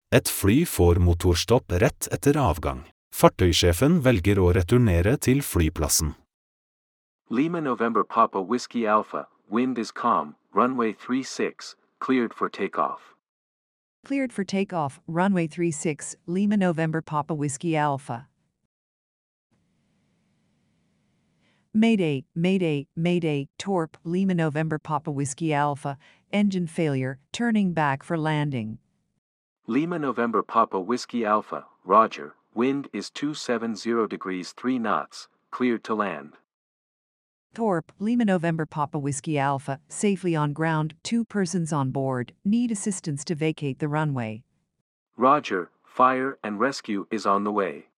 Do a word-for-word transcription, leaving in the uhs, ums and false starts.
Et fly får motorstopp rett etter avgang. Fartøysjefen velger å returnere til flyplassen. Lima November Papa Whiskey Alpha, wind is calm, runway three six, cleared for takeoff. Cleared for takeoff, runway three six, Lima November Papa Whiskey Alpha. Mayday, Mayday, Mayday, Torp, Lima November Papa Whiskey Alpha, engine failure, turning back for landing. Lima November Papa Whiskey Alpha, Roger, wind is two seventy degrees three knots, cleared to land. Thorpe, Lima November Papa Whiskey Alpha, safely on ground, two persons on board, need assistance to vacate the runway. Roger, fire and rescue is on the way.